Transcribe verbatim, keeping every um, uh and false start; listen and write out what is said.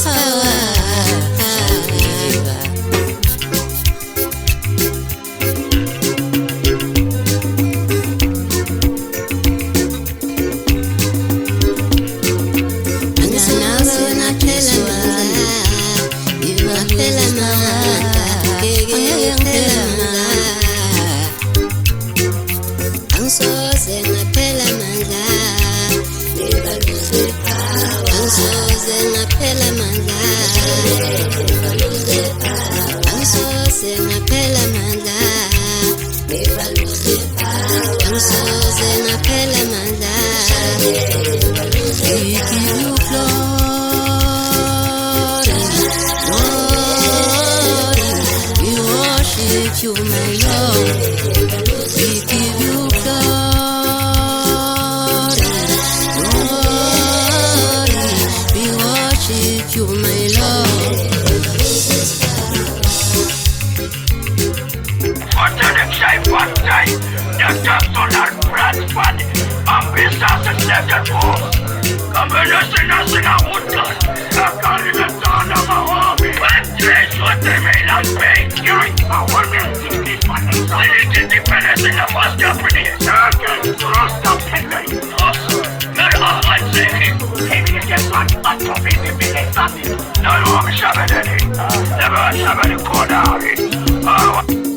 You, my Lord, we give you glory, glory, we worship you, my Lord. For the next time, one day, the personal brand fund, and business and second war. Come and listen us in a woodland, a call in the town of a hobby. But this what they made us pay, carry a woman to this one. I need independence in the first company. Circle, trust the penny. Also, there are one saying, if you get one, I'm to be the village family. No, I'm shabby, never shabby, corner.